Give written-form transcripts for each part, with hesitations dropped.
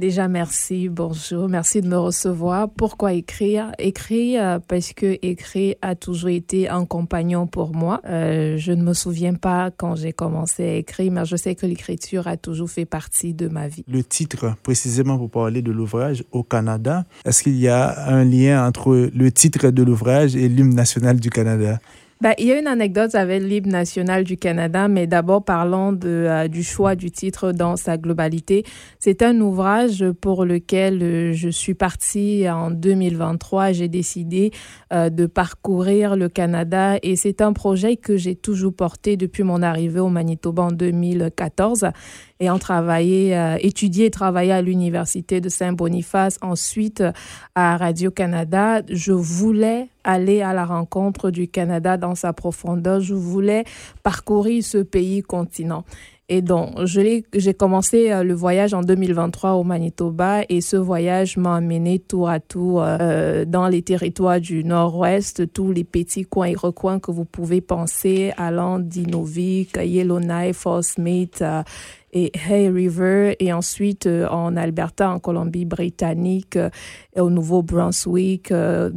Déjà, merci, bonjour, merci de me recevoir. Pourquoi écrire? Écrire parce que écrire a toujours été un compagnon pour moi. Je ne me souviens pas quand j'ai commencé à écrire, mais je sais que l'écriture a toujours fait partie de ma vie. Le titre, précisément pour parler de l'ouvrage, Au Canada, est-ce qu'il y a un lien entre le titre de l'ouvrage et l'hymne national du Canada? Il y a une anecdote avec l'hymne national du Canada, mais d'abord parlons du choix du titre dans sa globalité. C'est un ouvrage pour lequel je suis partie en 2023. J'ai décidé de parcourir le Canada et c'est un projet que j'ai toujours porté depuis mon arrivée au Manitoba en 2014. Ayant étudié et travaillé à l'Université de Saint-Boniface, ensuite à Radio-Canada, je voulais aller à la rencontre du Canada dans sa profondeur. Je voulais parcourir ce pays-continent. Et donc, j'ai commencé le voyage en 2023 au Manitoba et ce voyage m'a amené tour à tour dans les territoires du Nord-Ouest, tous les petits coins et recoins que vous pouvez penser, allant d'Inuvik, Yellowknife, Fort Smith, et Hay River, et ensuite en Alberta, en Colombie-Britannique, au Nouveau-Brunswick,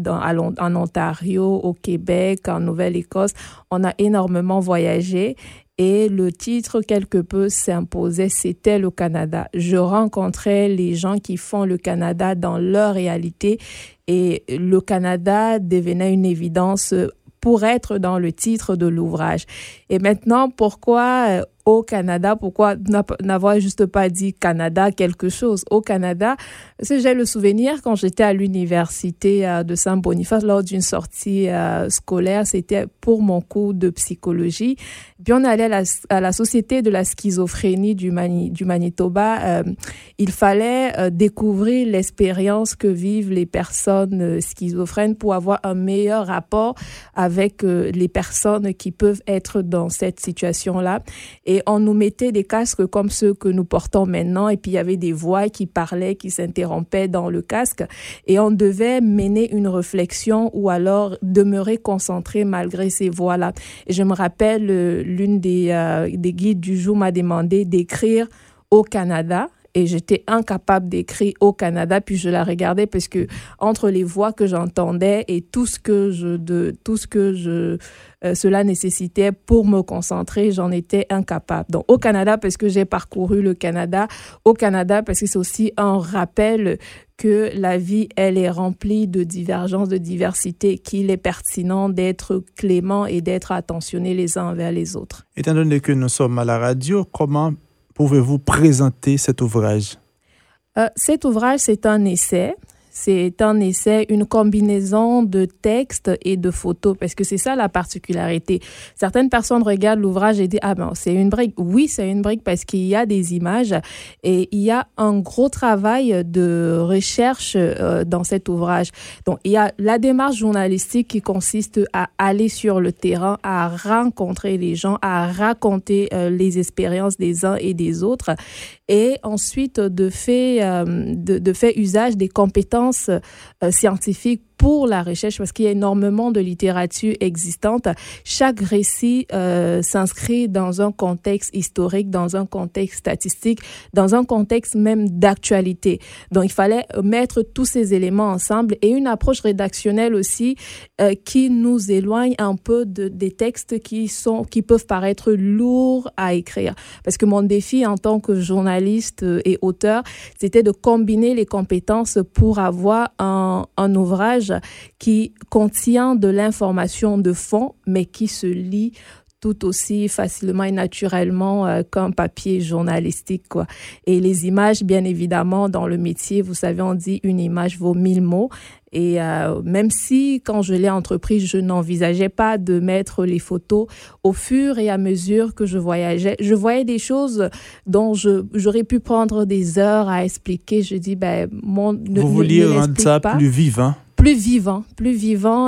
en Ontario, au Québec, en Nouvelle-Écosse. On a énormément voyagé et le titre quelque peu s'imposait, c'était le Canada. Je rencontrais les gens qui font le Canada dans leur réalité et le Canada devenait une évidence pour être dans le titre de l'ouvrage. Et maintenant, pourquoi au Canada, pourquoi n'avoir juste pas dit Canada quelque chose au Canada? Parce que j'ai le souvenir quand j'étais à l'université de Saint-Boniface lors d'une sortie scolaire, c'était pour mon cours de psychologie. Puis on allait à la Société de la schizophrénie du Manitoba. Il fallait découvrir l'expérience que vivent les personnes schizophrènes pour avoir un meilleur rapport avec les personnes qui peuvent être dans cette situation-là. Et on nous mettait des casques comme ceux que nous portons maintenant. Et puis, il y avait des voix qui parlaient, qui s'interrompaient dans le casque. Et on devait mener une réflexion ou alors demeurer concentré malgré ces voix-là. Et je me rappelle, l'une des guides du jour m'a demandé d'écrire au Canada. Et j'étais incapable d'écrire au Canada, puis je la regardais parce que entre les voix que j'entendais et tout ce que cela nécessitait pour me concentrer, j'en étais incapable. Donc au Canada parce que j'ai parcouru le Canada, au Canada parce que c'est aussi un rappel que la vie, elle est remplie de divergences, de diversité, qu'il est pertinent d'être clément et d'être attentionné les uns envers les autres. Étant donné que nous sommes à la radio, comment pouvez-vous présenter cet ouvrage? Cet ouvrage, c'est un essai. C'est un essai, une combinaison de textes et de photos, parce que c'est ça la particularité. Certaines personnes regardent l'ouvrage et disent « Ah ben, c'est une brique ». Oui, c'est une brique parce qu'il y a des images et il y a un gros travail de recherche dans cet ouvrage. Donc, il y a la démarche journalistique qui consiste à aller sur le terrain, à rencontrer les gens, à raconter les expériences des uns et des autres et ensuite de faire usage des compétences scientifiques pour la recherche, parce qu'il y a énormément de littérature existante. Chaque récit s'inscrit dans un contexte historique, dans un contexte statistique, dans un contexte même d'actualité. Donc, il fallait mettre tous ces éléments ensemble et une approche rédactionnelle aussi qui nous éloigne un peu des textes qui peuvent paraître lourds à écrire. Parce que mon défi en tant que journaliste et auteur, c'était de combiner les compétences pour avoir un ouvrage qui contient de l'information de fond, mais qui se lit tout aussi facilement et naturellement qu'un papier journalistique, quoi. Et les images, bien évidemment, dans le métier, vous savez, on dit une image vaut 1000 mots. Et même si, quand je l'ai entrepris, je n'envisageais pas de mettre les photos, au fur et à mesure que je voyageais, je voyais des choses dont j'aurais pu prendre des heures à expliquer. Je dis, vous vouliez rendre ça plus vivant? Plus vivant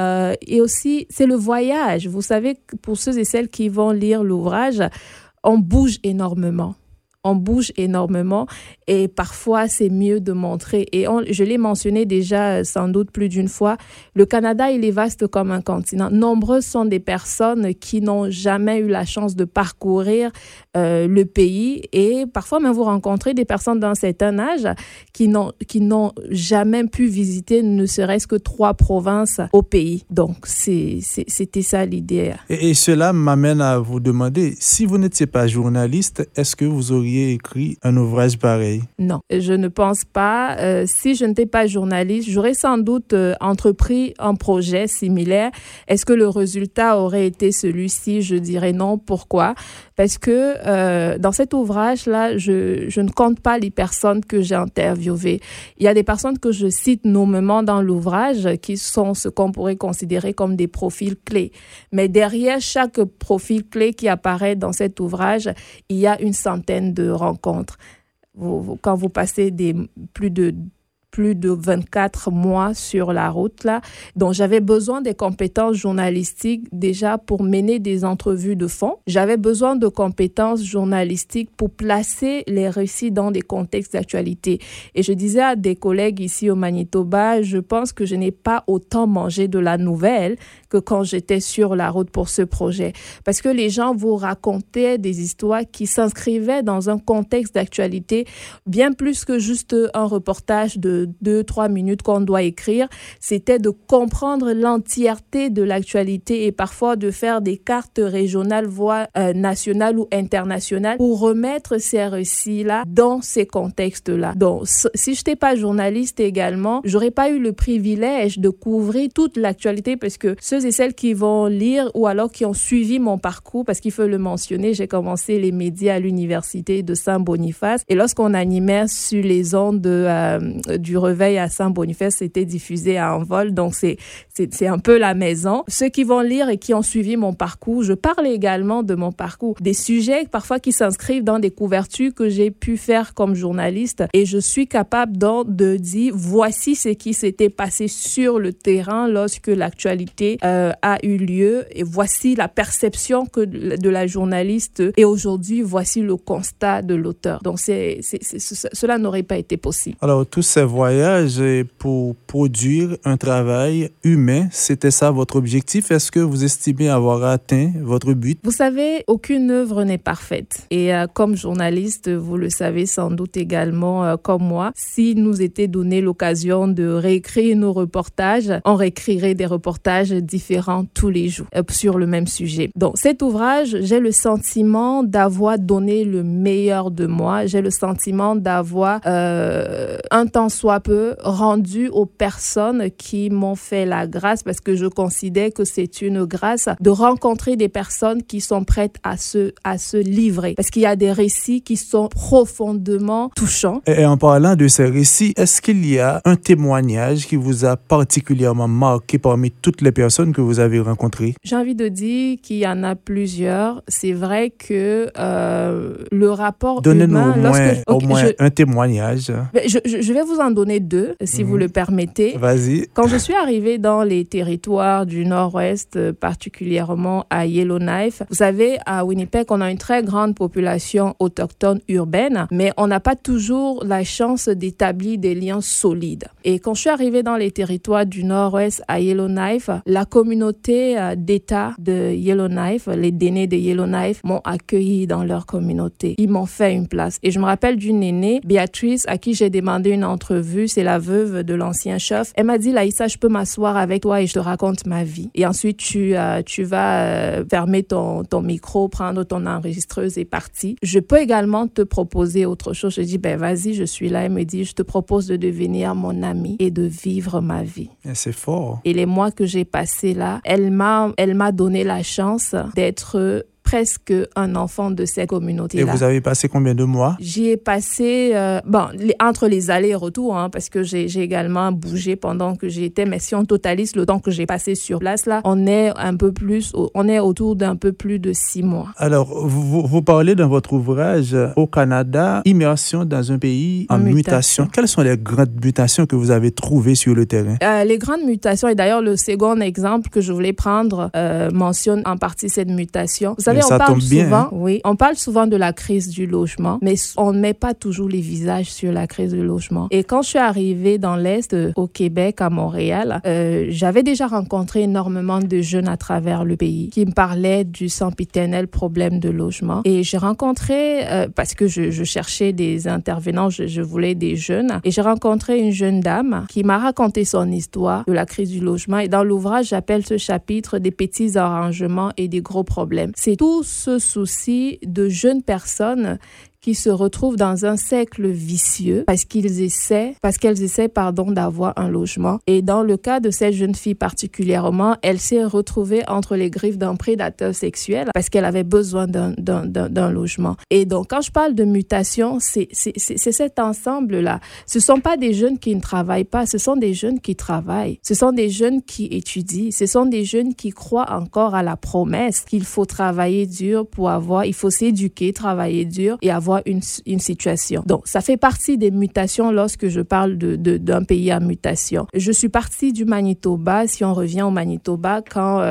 et aussi c'est le voyage. Vous savez, pour ceux et celles qui vont lire l'ouvrage, on bouge énormément. on bouge énormément et parfois c'est mieux de montrer. Et je l'ai mentionné déjà sans doute plus d'une fois, le Canada, il est vaste comme un continent. Nombreuses sont des personnes qui n'ont jamais eu la chance de parcourir le pays et parfois même vous rencontrez des personnes d'un certain âge qui n'ont jamais pu visiter ne serait-ce que 3 provinces au pays. Donc c'était ça l'idée. Et cela m'amène à vous demander, si vous n'étiez pas journaliste, est-ce que vous auriez écrit un ouvrage pareil? Non, je ne pense pas. Si je n'étais pas journaliste, j'aurais sans doute entrepris un projet similaire. Est-ce que le résultat aurait été celui-ci? Je dirais non. Pourquoi? Parce que dans cet ouvrage-là, je ne compte pas les personnes que j'ai interviewées. Il y a des personnes que je cite nommément dans l'ouvrage qui sont ce qu'on pourrait considérer comme des profils clés. Mais derrière chaque profil clé qui apparaît dans cet ouvrage, il y a une centaine de rencontres. Quand vous passez plus de 24 mois sur la route, là, dont j'avais besoin des compétences journalistiques déjà pour mener des entrevues de fond. J'avais besoin de compétences journalistiques pour placer les récits dans des contextes d'actualité. Et je disais à des collègues ici au Manitoba, je pense que je n'ai pas autant mangé de la nouvelle que quand j'étais sur la route pour ce projet. Parce que les gens vous racontaient des histoires qui s'inscrivaient dans un contexte d'actualité bien plus que juste un reportage de 2-3 minutes qu'on doit écrire. C'était de comprendre l'entièreté de l'actualité et parfois de faire des cartes régionales, voire nationales ou internationales pour remettre ces récits-là dans ces contextes-là. Donc, si je n'étais pas journaliste également, j'aurais pas eu le privilège de couvrir toute l'actualité parce que ceux et celles qui vont lire ou alors qui ont suivi mon parcours, parce qu'il faut le mentionner, j'ai commencé les médias à l'université de Saint-Boniface et lorsqu'on animait sur les ondes du réveil à Saint-Boniface, c'était diffusé à Envol, donc c'est un peu la maison. Ceux qui vont lire et qui ont suivi mon parcours, je parle également de mon parcours, des sujets parfois qui s'inscrivent dans des couvertures que j'ai pu faire comme journaliste et je suis capable donc de dire voici ce qui s'était passé sur le terrain lorsque l'actualité a eu lieu et voici la perception de la journaliste et aujourd'hui voici le constat de l'auteur. Donc cela n'aurait pas été possible. Alors tous ces voyages pour produire un travail humain, c'était ça votre objectif? Est-ce que vous estimez avoir atteint votre but? Vous savez, aucune œuvre n'est parfaite. Et comme journaliste, vous le savez sans doute également comme moi, si nous était donné l'occasion de réécrire nos reportages, on réécrirait des reportages différents tous les jours sur le même sujet. Donc cet ouvrage, j'ai le sentiment d'avoir donné le meilleur de moi. J'ai le sentiment d'avoir un temps soit peu rendu aux personnes qui m'ont fait la grâce parce que je considère que c'est une grâce de rencontrer des personnes qui sont prêtes à se livrer parce qu'il y a des récits qui sont profondément touchants. Et en parlant de ces récits, est-ce qu'il y a un témoignage qui vous a particulièrement marqué parmi toutes les personnes que vous avez rencontrées? J'ai envie de dire qu'il y en a plusieurs. C'est vrai que le rapport Donnez-nous humain... au moins un témoignage. Je vais vous en donner 2, si vous le permettez. Vas-y. Quand je suis arrivée dans les territoires du Nord-Ouest, particulièrement à Yellowknife, vous savez, à Winnipeg, on a une très grande population autochtone urbaine, mais on n'a pas toujours la chance d'établir des liens solides. Et quand je suis arrivée dans les territoires du Nord-Ouest à Yellowknife, la communauté d'État de Yellowknife, les Dénés de Yellowknife, m'ont accueilli dans leur communauté. Ils m'ont fait une place. Et je me rappelle d'une aînée, Béatrice, à qui j'ai demandé une entrevue, c'est la veuve de l'ancien chef. Elle m'a dit, Laïssa, je peux m'asseoir avec toi et je te raconte ma vie. Et ensuite, tu vas fermer ton micro, prendre ton enregistreuse et partir. Je peux également te proposer autre chose. Je dis, vas-y, je suis là. Elle me dit, je te propose de devenir mon amie et de vivre ma vie. Et c'est fort. Et les mois que j'ai passés là, elle m'a donné la chance d'être presque un enfant de cette communauté-là. Et vous avez passé combien de mois? J'y ai passé, entre les allers et retours, parce que j'ai également bougé pendant que j'y étais, mais si on totalise le temps que j'ai passé sur place, là, on est autour d'un peu plus de 6 mois. Alors, vous parlez dans votre ouvrage au Canada, immersion dans un pays en mutation. Quelles sont les grandes mutations que vous avez trouvées sur le terrain? Les grandes mutations, et d'ailleurs le second exemple que je voulais prendre mentionne en partie cette mutation. Vous savez, ça tombe bien. Souvent, oui, on parle souvent de la crise du logement, mais on ne met pas toujours les visages sur la crise du logement. Et quand je suis arrivée dans l'Est, au Québec, à Montréal, j'avais déjà rencontré énormément de jeunes à travers le pays qui me parlaient du sempiternel problème de logement. Et j'ai rencontré, parce que je cherchais des intervenants, je voulais des jeunes, et j'ai rencontré une jeune dame qui m'a raconté son histoire de la crise du logement. Et dans l'ouvrage, j'appelle ce chapitre des petits arrangements et des gros problèmes. C'est tout ce souci de jeunes personnes qui se retrouvent dans un cercle vicieux parce qu'elles essaient d'avoir un logement. Et dans le cas de cette jeune fille particulièrement, elle s'est retrouvée entre les griffes d'un prédateur sexuel parce qu'elle avait besoin d'un logement. Et donc, quand je parle de mutation, c'est cet ensemble-là. Ce ne sont pas des jeunes qui ne travaillent pas, ce sont des jeunes qui travaillent. Ce sont des jeunes qui étudient. Ce sont des jeunes qui croient encore à la promesse qu'il faut travailler dur il faut s'éduquer, travailler dur et avoir une situation. Donc, ça fait partie des mutations lorsque je parle d'un pays en mutation. Je suis partie du Manitoba. Si on revient au Manitoba, quand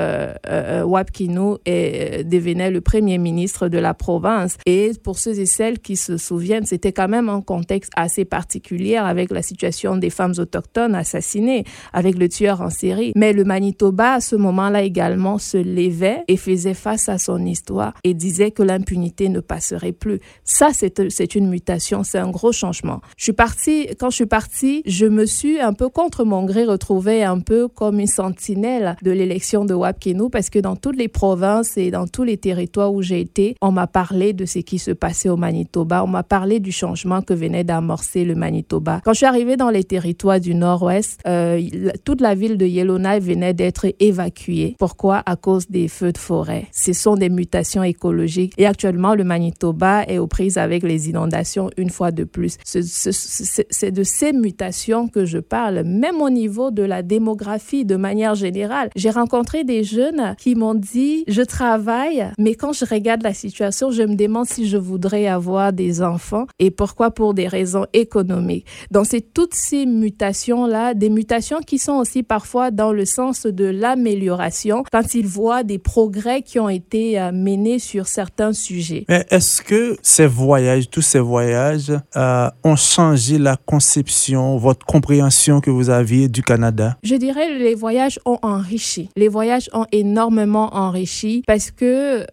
Wap Kinew devenait le premier ministre de la province. Et pour ceux et celles qui se souviennent, c'était quand même un contexte assez particulier avec la situation des femmes autochtones assassinées, avec le tueur en série. Mais le Manitoba, à ce moment-là également, se levait et faisait face à son histoire et disait que l'impunité ne passerait plus. Ça, c'est une mutation, c'est un gros changement. Quand je suis partie, je me suis un peu contre mon gré retrouvée un peu comme une sentinelle de l'élection de Wap Kinew parce que dans toutes les provinces et dans tous les territoires où j'ai été, on m'a parlé de ce qui se passait au Manitoba, on m'a parlé du changement que venait d'amorcer le Manitoba. Quand je suis arrivée dans les territoires du Nord-Ouest, toute la ville de Yellowknife venait d'être évacuée. Pourquoi? À cause des feux de forêt. Ce sont des mutations écologiques et actuellement, le Manitoba est aux prises avec les inondations une fois de plus. C'est de ces mutations que je parle, même au niveau de la démographie de manière générale. J'ai rencontré des jeunes qui m'ont dit « je travaille, mais quand je regarde la situation, je me demande si je voudrais avoir des enfants et pourquoi pour des raisons économiques ». Donc, c'est toutes ces mutations-là, des mutations qui sont aussi parfois dans le sens de l'amélioration quand ils voient des progrès qui ont été menés sur certains sujets. Mais est-ce que tous ces voyages ont changé la conception, votre compréhension que vous aviez du Canada? Je dirais que les voyages ont enrichi. Les voyages ont énormément enrichi parce que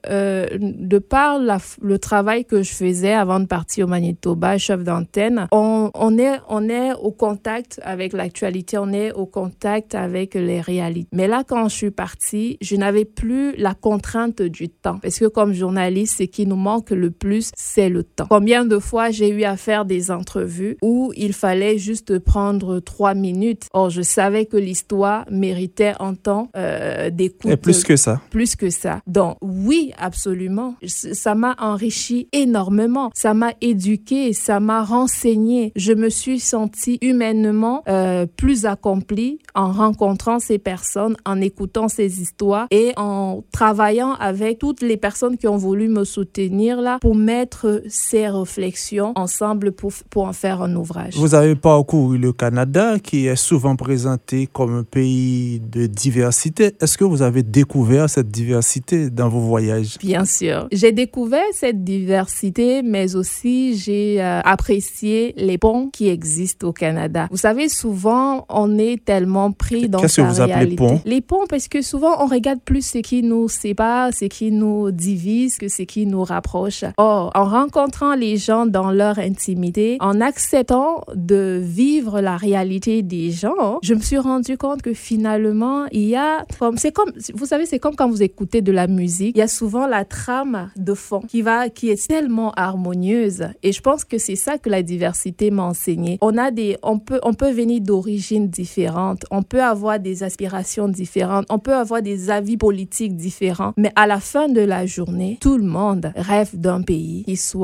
de par le travail que je faisais avant de partir au Manitoba, chef d'antenne, on est au contact avec l'actualité, on est au contact avec les réalités. Mais là, quand je suis partie, je n'avais plus la contrainte du temps parce que comme journaliste, ce qui nous manque le plus, c'est le temps. Combien de fois j'ai eu à faire des entrevues où il fallait juste prendre 3 minutes. Or, je savais que l'histoire méritait un temps d'écoute. Et plus que ça. Plus que ça. Donc, oui, absolument. Ça m'a enrichi énormément. Ça m'a éduqué, ça m'a renseigné. Je me suis sentie humainement plus accomplie en rencontrant ces personnes, en écoutant ces histoires et en travaillant avec toutes les personnes qui ont voulu me soutenir là pour mettre ces réflexions ensemble pour en faire un ouvrage. Vous avez parcouru le Canada qui est souvent présenté comme un pays de diversité. Est-ce que vous avez découvert cette diversité dans vos voyages? Bien sûr. J'ai découvert cette diversité, mais aussi j'ai apprécié les ponts qui existent au Canada. Vous savez, souvent, on est tellement pris dans sa réalité. Qu'est-ce que vous appelez ponts? Les ponts, parce que souvent, on regarde plus ce qui nous sépare, ce qui nous divise, que ce qui nous rapproche. Or, en rencontrant les gens dans leur intimité, en acceptant de vivre la réalité des gens, je me suis rendu compte que finalement, il y a vous savez, c'est comme quand vous écoutez de la musique, il y a souvent la trame de fond qui est tellement harmonieuse. Et je pense que c'est ça que la diversité m'a enseigné. On peut venir d'origines différentes, on peut avoir des aspirations différentes, on peut avoir des avis politiques différents, mais à la fin de la journée, tout le monde rêve d'un pays qui soit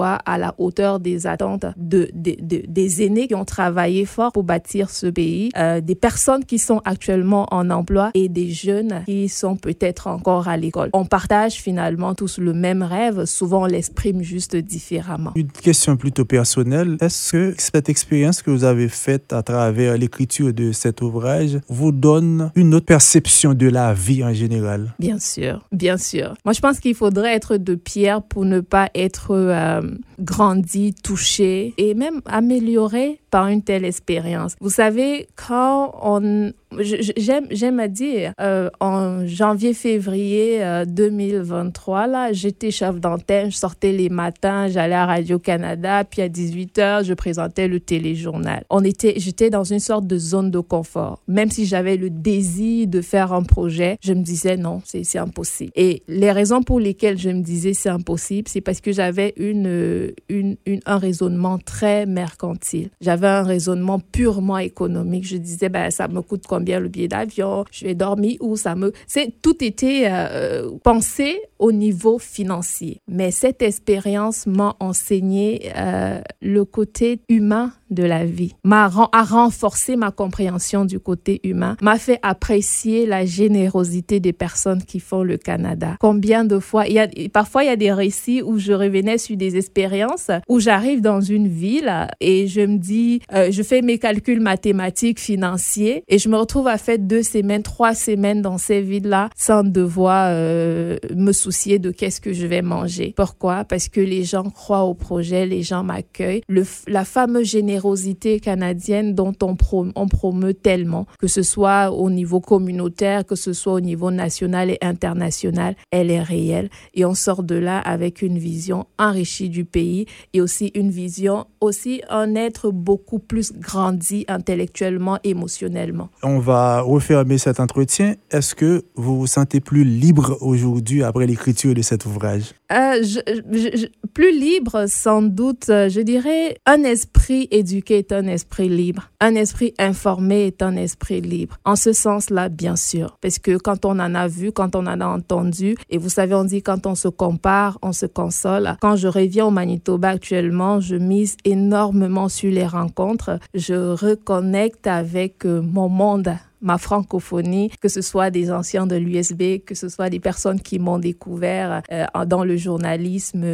soit à la hauteur des attentes des aînés qui ont travaillé fort pour bâtir ce pays, des personnes qui sont actuellement en emploi et des jeunes qui sont peut-être encore à l'école. On partage finalement tous le même rêve, souvent on l'exprime juste différemment. Une question plutôt personnelle, est-ce que cette expérience que vous avez faite à travers l'écriture de cet ouvrage vous donne une autre perception de la vie en général? Bien sûr, bien sûr. Moi, je pense qu'il faudrait être de pierre pour ne pas être grandi, touché et même amélioré par une telle expérience. Vous savez, j'aime à dire, en janvier-février 2023, là, j'étais chef d'antenne, je sortais les matins, j'allais à Radio-Canada, puis à 18h, je présentais le téléjournal. J'étais dans une sorte de zone de confort. Même si j'avais le désir de faire un projet, je me disais non, c'est impossible. Et les raisons pour lesquelles je me disais c'est impossible, c'est parce que j'avais un raisonnement très mercantile. J'avais un raisonnement purement économique. Je disais, ça me coûte combien le billet d'avion, je vais dormir où, tout était pensé au niveau financier. Mais cette expérience m'a enseigné le côté humain de la vie, a renforcé ma compréhension du côté humain, m'a fait apprécier la générosité des personnes qui font le Canada. Combien de fois, parfois il y a des récits où je revenais sur des expériences où j'arrive dans une ville et je me dis, je fais mes calculs mathématiques, financiers et je me retrouve à faire 2 semaines, 3 semaines dans ces villes-là sans devoir me soucier de qu'est-ce que je vais manger. Pourquoi? Parce que les gens croient au projet, les gens m'accueillent. La fameuse générosité canadienne dont on promeut tellement, que ce soit au niveau communautaire, que ce soit au niveau national et international, elle est réelle. Et on sort de là avec une vision enrichie du pays et aussi une vision, un être beaucoup plus grandi intellectuellement, émotionnellement. On va refermer cet entretien. Est-ce que vous vous sentez plus libre aujourd'hui après l'écriture de cet ouvrage? Plus libre, sans doute. Je dirais, un esprit éduqué est un esprit libre. Un esprit informé est un esprit libre. En ce sens-là, bien sûr. Parce que quand on en a vu, quand on en a entendu, et vous savez, on dit quand on se compare, on se console. Quand je reviens au Manitoba actuellement, je mise énormément sur les rencontres. Je reconnecte avec mon monde, ma francophonie, que ce soit des anciens de l'USB, que ce soit des personnes qui m'ont découvert dans le journalisme,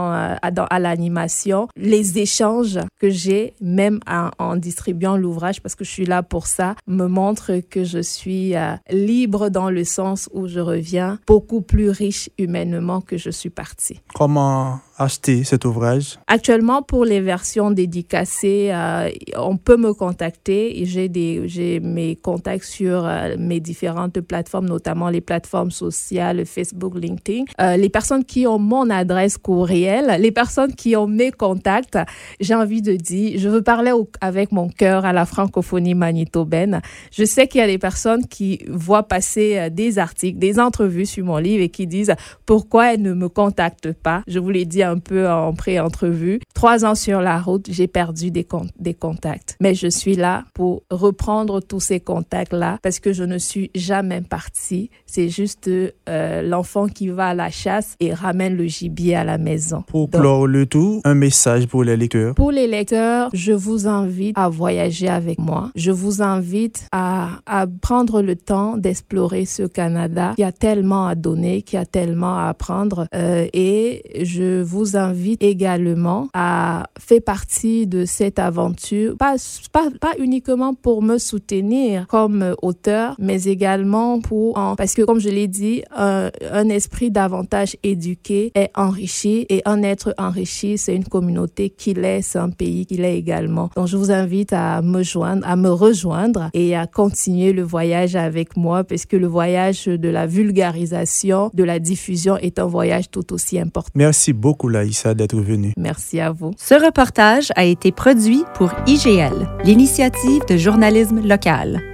à l'animation. Les échanges que j'ai, même en distribuant l'ouvrage, parce que je suis là pour ça, me montrent que je suis libre dans le sens où je reviens beaucoup plus riche humainement que je suis partie. Comment acheter cet ouvrage? Actuellement, pour les versions dédicacées, on peut me contacter. J'ai mes contacts sur mes différentes plateformes, notamment les plateformes sociales, Facebook, LinkedIn. Les personnes qui ont mon adresse courriel, les personnes qui ont mes contacts, j'ai envie de dire, je veux parler avec mon cœur à la francophonie manitobaine. Je sais qu'il y a des personnes qui voient passer des articles, des entrevues sur mon livre et qui disent pourquoi elles ne me contactent pas. Je vous l'ai dit un peu en pré-entrevue. 3 ans sur la route, j'ai perdu des contacts. Mais je suis là pour reprendre tous ces contacts-là parce que je ne suis jamais partie. C'est juste l'enfant qui va à la chasse et ramène le gibier à la maison. Pour clore le tout, un message pour les lecteurs. Pour les lecteurs, je vous invite à voyager avec moi. Je vous invite à prendre le temps d'explorer ce Canada qui a tellement à donner, qui a tellement à apprendre. Et je vous invite également à faire partie de cette aventure, pas uniquement pour me soutenir comme auteur, mais également parce que comme je l'ai dit, un esprit davantage éduqué est enrichi et un être enrichi, c'est une communauté qui l'est, c'est un pays qui l'est également. Donc je vous invite à me rejoindre et à continuer le voyage avec moi parce que le voyage de la vulgarisation, de la diffusion est un voyage tout aussi important. Merci beaucoup Laïssa d'être venue. Merci à vous. Ce reportage a été produit pour IGL, l'initiative de journalisme local.